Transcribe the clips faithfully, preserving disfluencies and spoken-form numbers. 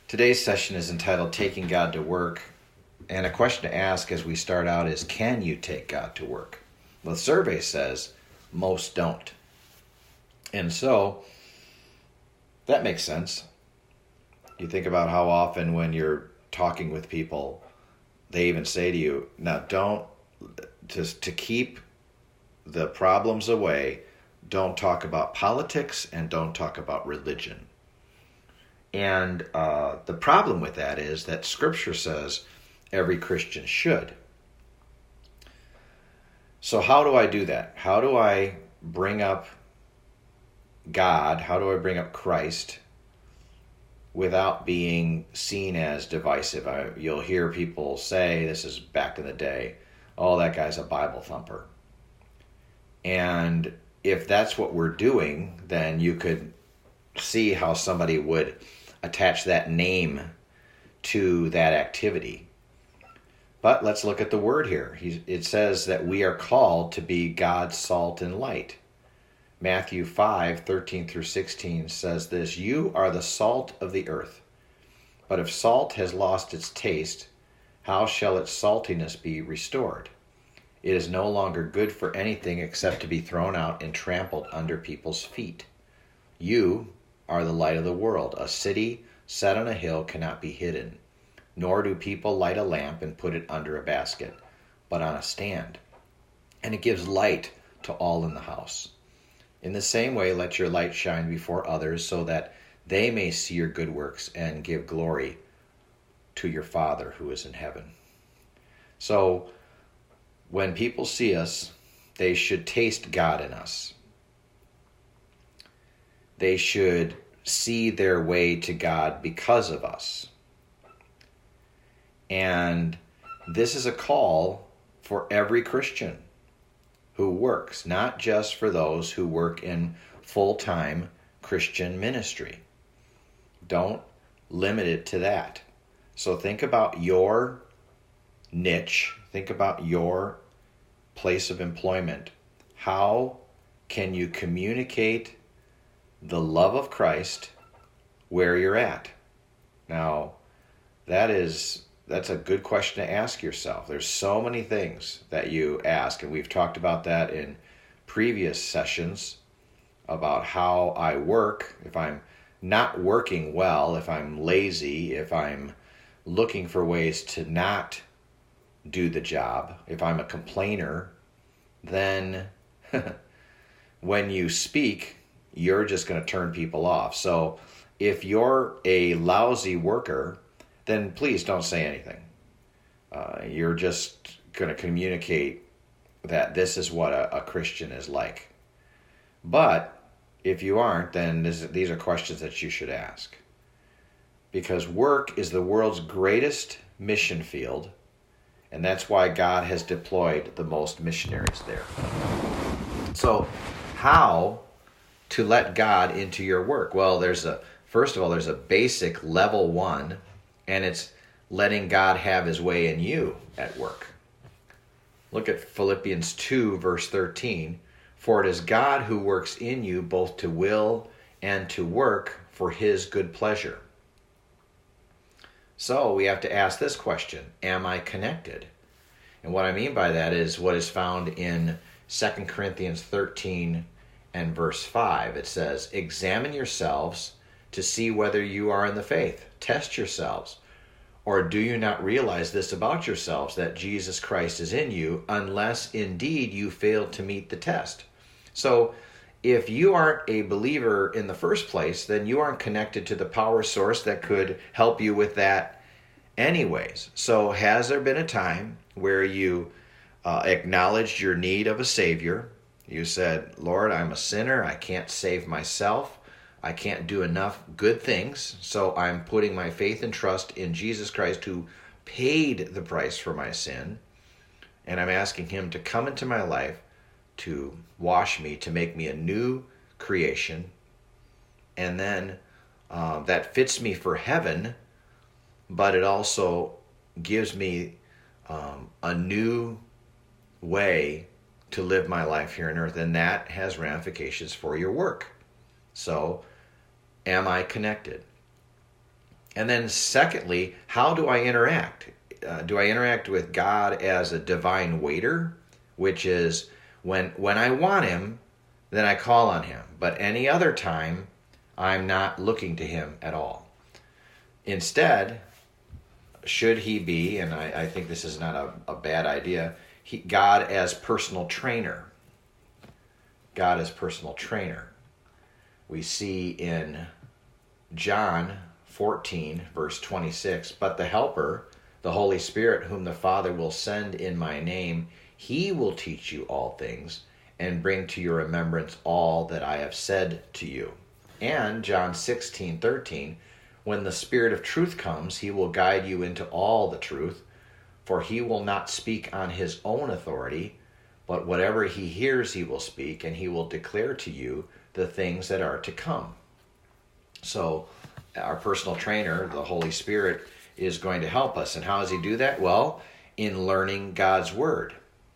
Today's session is entitled Taking God to Work, and a question to ask as we start out is, can you take God to work? Well, the survey says most don't. And so, that makes sense. You think about how often when you're talking with people, they even say to you, now don't, to, to keep the problems away, don't talk about politics and don't talk about religion. And uh, the problem with that is that Scripture says every Christian should. So how do I do that? How do I bring up God? How do I bring up Christ without being seen as divisive? I, you'll hear people say, this is back in the day, oh, that guy's a Bible thumper. And if that's what we're doing, then you could see how somebody would attach that name to that activity. But let's look at the word here. He, it says that we are called to be God's salt and light. Matthew five, thirteen through sixteen says this, you are the salt of the earth. But if salt has lost its taste, how shall its saltiness be restored? It is no longer good for anything except to be thrown out and trampled under people's feet. You are the light of the world. A city set on a hill cannot be hidden, nor do people light a lamp and put it under a basket, but on a stand. And it gives light to all in the house. In the same way, let your light shine before others so that they may see your good works and give glory to your Father who is in heaven. So, when people see us, they should taste God in us. They should see their way to God because of us. And this is a call for every Christian who works, not just for those who work in full-time Christian ministry. Don't limit it to that. So think about your niche. Think about your place of employment. How can you communicate the love of Christ where you're at? Now, that is that's a good question to ask yourself. There's so many things that you ask, and we've talked about that in previous sessions about how I work. If I'm not working well, if I'm lazy, if I'm looking for ways to not do the job, if I'm a complainer, then when you speak, you're just going to turn people off. So if you're a lousy worker, then please don't say anything. Uh, you're just going to communicate that this is what a, a Christian is like. But if you aren't, then this, these are questions that you should ask. Because work is the world's greatest mission field, and that's why God has deployed the most missionaries there. So how to let God into your work? Well, there's a first of all, there's a basic level one, and it's letting God have his way in you at work. Look at Philippians two, verse thirteen. For it is God who works in you both to will and to work for his good pleasure. So we have to ask this question, am I connected? And what I mean by that is what is found in Second Corinthians thirteen and verse five. It says, examine yourselves to see whether you are in the faith. Test yourselves. Or do you not realize this about yourselves, that Jesus Christ is in you, unless indeed you fail to meet the test? So if you aren't a believer in the first place, then you aren't connected to the power source that could help you with that anyways. So has there been a time where you uh, acknowledged your need of a Savior? You said, Lord, I'm a sinner. I can't save myself. I can't do enough good things. So I'm putting my faith and trust in Jesus Christ, who paid the price for my sin. And I'm asking him to come into my life, to wash me, to make me a new creation. And then uh, that fits me for heaven, but it also gives me um, a new way to live my life here on earth, and that has ramifications for your work. So, am I connected? And then secondly, how do I interact? Uh, do I interact with God as a divine waiter, which is when when I want him, then I call on him. But any other time, I'm not looking to him at all. Instead, should he be, and I, I think this is not a, a bad idea, he, God as personal trainer. God as personal trainer. We see in John fourteen, verse twenty-six, but the Helper, the Holy Spirit, whom the Father will send in my name, he will teach you all things and bring to your remembrance all that I have said to you. And John sixteen, thirteen, when the Spirit of truth comes, he will guide you into all the truth, for he will not speak on his own authority, but whatever he hears he will speak, and he will declare to you the things that are to come. So our personal trainer, the Holy Spirit, is going to help us. And how does he do that? Well, in learning God's Word.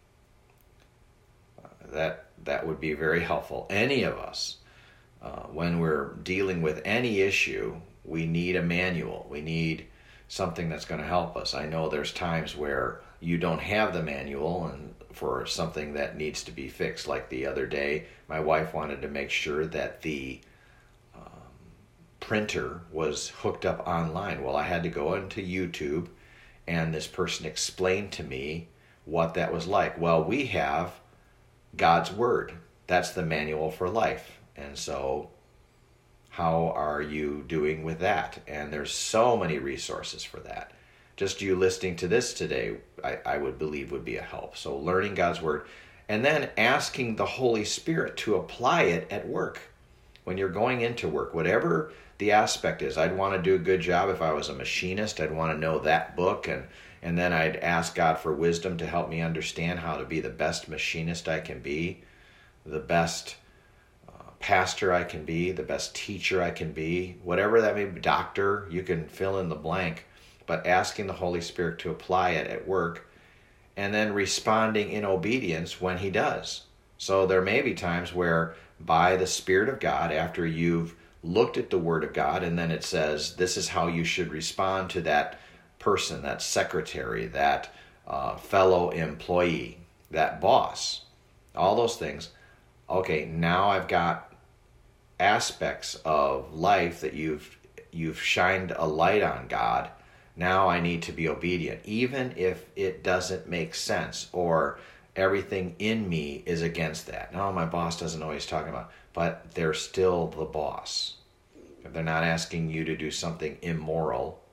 That, that would be very helpful. Any of us, uh, when we're dealing with any issue, we need a manual. We need something that's going to help us. I know there's times where you don't have the manual and for something that needs to be fixed. Like the other day, my wife wanted to make sure that the um, printer was hooked up online. Well, I had to go into YouTube, and this person explained to me what that was like. Well, we have God's Word. That's the manual for life. And so how are you doing with that? And there's so many resources for that. Just you listening to this today, I, I would believe would be a help. So learning God's Word, and then asking the Holy Spirit to apply it at work. When you're going into work, whatever the aspect is, I'd want to do a good job if I was a machinist. I'd want to know that book, and, and then I'd ask God for wisdom to help me understand how to be the best machinist I can be, the best pastor I can be, the best teacher I can be, whatever that may be, doctor, you can fill in the blank, but asking the Holy Spirit to apply it at work, and then responding in obedience when he does. So there may be times where by the Spirit of God, after you've looked at the Word of God, and then it says, this is how you should respond to that person, that secretary, that uh, fellow employee, that boss, all those things. Okay, now I've got aspects of life that you've you've shined a light on, God. Now I need to be obedient, even if it doesn't make sense or everything in me is against that. No, my boss doesn't know what he's talking about, but they're still the boss. If they're not asking you to do something immoral,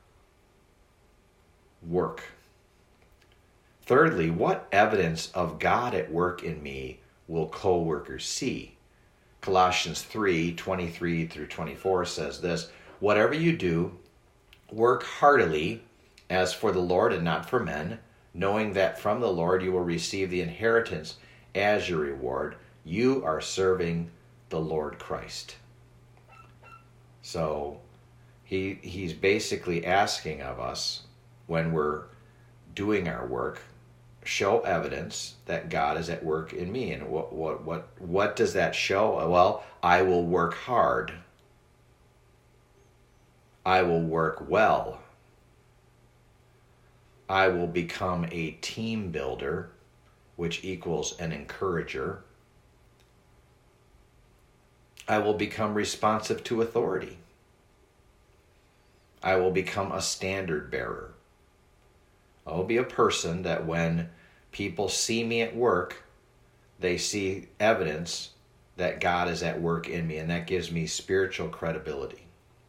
work. Thirdly, what evidence of God at work in me will co-workers see? Colossians three, twenty-three through twenty-four says this, whatever you do, work heartily as for the Lord and not for men, knowing that from the Lord you will receive the inheritance as your reward. You are serving the Lord Christ. So he he's basically asking of us, when we're doing our work, show evidence that God is at work in me. And what what what what does that show? Well, I will work hard. I will work well. I will become a team builder, which equals an encourager. I will become responsive to authority. I will become a standard bearer. I will be a person that when people see me at work, they see evidence that God is at work in me, and that gives me spiritual credibility.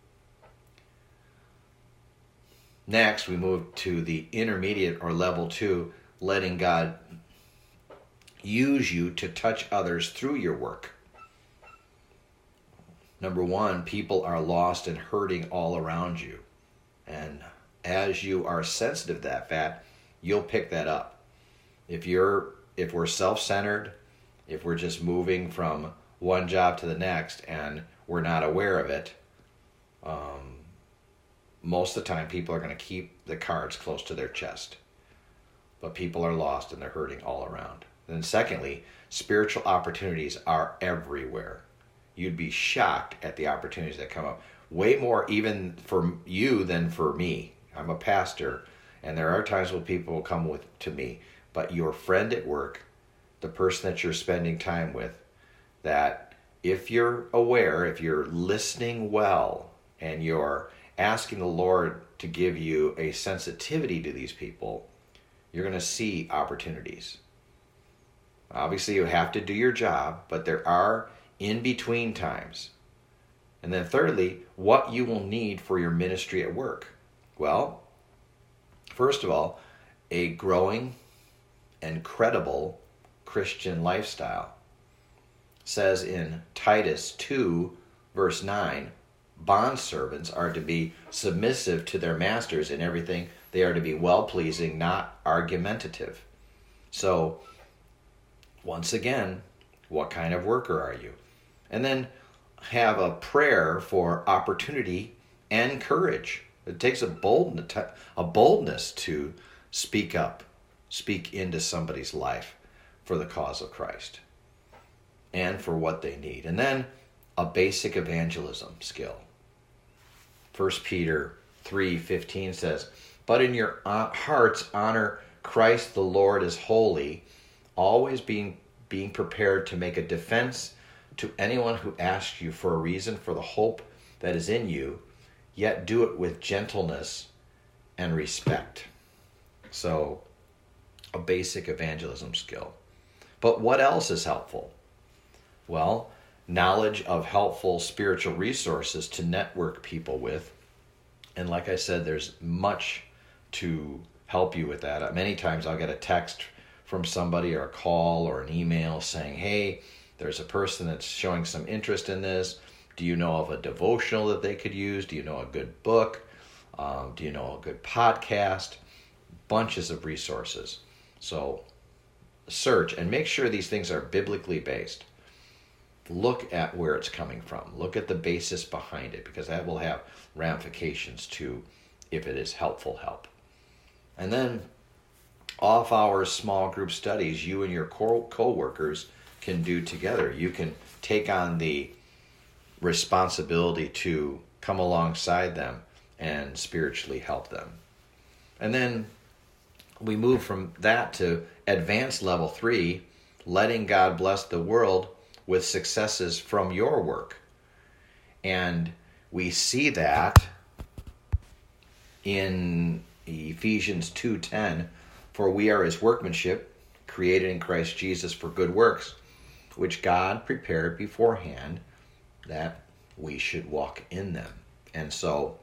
Next, we move to the intermediate or level two, letting God use you to touch others through your work. Number one, people are lost and hurting all around you. And as you are sensitive to that fact, you'll pick that up. If you're, if we're self-centered, if we're just moving from one job to the next and we're not aware of it, um, most of the time people are going to keep the cards close to their chest. But people are lost and they're hurting all around. And then secondly, spiritual opportunities are everywhere. You'd be shocked at the opportunities that come up. way more even for you than for me. I'm a pastor, and there are times when people will come with to me, but your friend at work, the person that you're spending time with, that if you're aware, if you're listening well, and you're asking the Lord to give you a sensitivity to these people, you're going to see opportunities. Obviously, you have to do your job, but there are in-between times. And then thirdly, what you will need for your ministry at work. Well, first of all, a growing and credible Christian lifestyle. It says in Titus two, verse nine, bondservants are to be submissive to their masters in everything. They are to be well-pleasing, not argumentative. So, once again, what kind of worker are you? And then have a prayer for opportunity and courage. It takes a boldness, a boldness to speak up, speak into somebody's life for the cause of Christ and for what they need. And then a basic evangelism skill. First Peter three fifteen says, "But in your hearts honor Christ the Lord as holy, always being being prepared to make a defense to anyone who asks you for a reason for the hope that is in you, yet do it with gentleness and respect." So, a basic evangelism skill. But what else is helpful? Well, knowledge of helpful spiritual resources to network people with. And like I said, there's much to help you with that. Many times I'll get a text from somebody or a call or an email saying, hey, there's a person that's showing some interest in this. Do you know of a devotional that they could use? Do you know a good book? Um, do you know a good podcast? Bunches of resources. So search and make sure these things are biblically based. Look at where it's coming from. Look at the basis behind it, because that will have ramifications to if it is helpful help. And then off-hours small group studies you and your co-workers can do together. You can take on the responsibility to come alongside them and spiritually help them. And then we move from that to advanced level three, letting God bless the world with successes from your work. And we see that in Ephesians two ten, for we are his workmanship, created in Christ Jesus for good works, which God prepared beforehand that we should walk in them. And so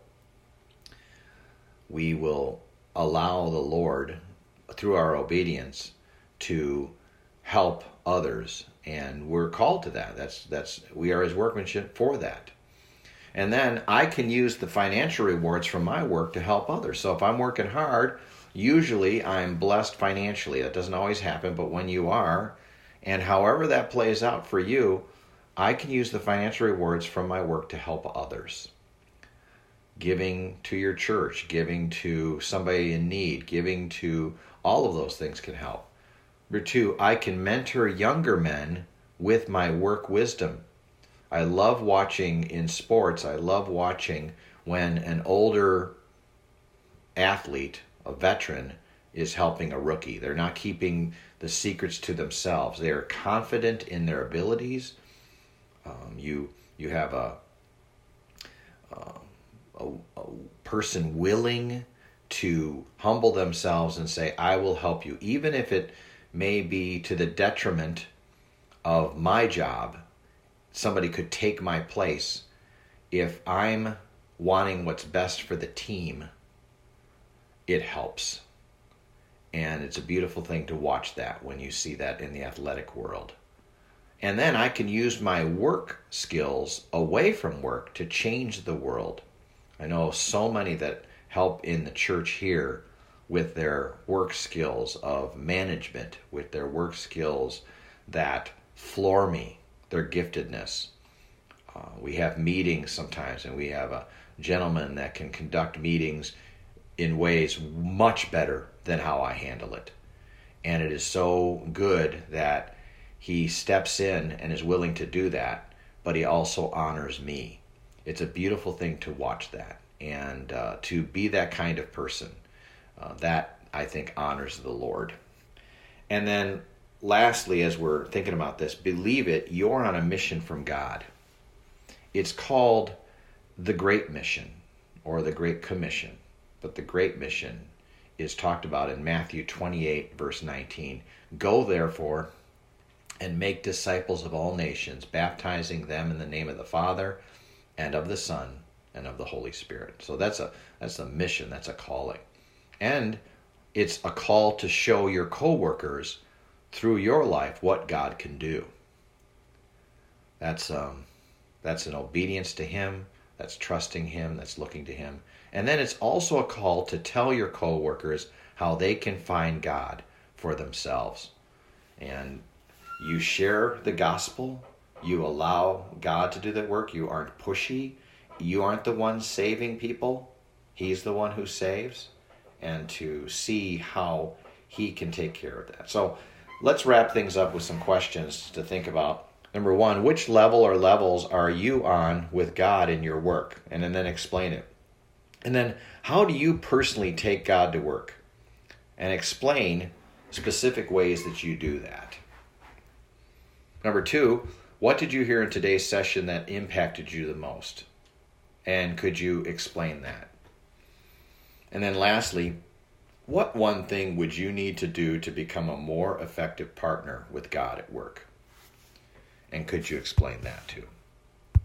we will allow the Lord, through our obedience, to help others, and we're called to that. That's that's we are his workmanship for that. And then I can use the financial rewards from my work to help others. So if I'm working hard, usually I'm blessed financially. That doesn't always happen, but when you are, and however that plays out for you, I can use the financial rewards from my work to help others. Giving to your church, giving to somebody in need, giving to all of those things can help. Number two, I can mentor younger men with my work wisdom. I love watching in sports, I love watching when an older athlete, a veteran, is helping a rookie. They're not keeping the secrets to themselves. They are confident in their abilities. Um, you you have a, uh, a, a person willing to humble themselves and say, I will help you, even if it may be to the detriment of my job. Somebody could take my place. If I'm wanting what's best for the team, it helps. And it's a beautiful thing to watch that when you see that in the athletic world. And then I can use my work skills away from work to change the world. I know so many that help in the church here with their work skills of management, with their work skills that floor me, their giftedness. Uh, we have meetings sometimes, and we have a gentleman that can conduct meetings in ways much better than how I handle it. And it is so good that he steps in and is willing to do that, but he also honors me. it's a beautiful thing to watch that and uh, to be that kind of person. Uh, that, I think, honors the Lord. And then lastly, as we're thinking about this, believe it, you're on a mission from God. It's called the Great Mission or the Great Commission. But the Great Mission is talked about in Matthew twenty-eight, verse nineteen. Go, therefore, and make disciples of all nations, baptizing them in the name of the Father and of the Son and of the Holy Spirit. So that's a that's a mission, that's a calling. And it's a call to show your co-workers through your life what God can do. That's um, that's an obedience to Him, that's trusting Him, that's looking to Him. And then it's also a call to tell your co-workers how they can find God for themselves. And you share the gospel, you allow God to do that work, you aren't pushy, you aren't the one saving people, He's the one who saves, and to see how He can take care of that. So let's wrap things up with some questions to think about. Number one, which level or levels are you on with God in your work? And, and then explain it. And then how do you personally take God to work? And explain specific ways that you do that. Number two, what did you hear in today's session that impacted you the most? And could you explain that? And then lastly, what one thing would you need to do to become a more effective partner with God at work? And could you explain that too?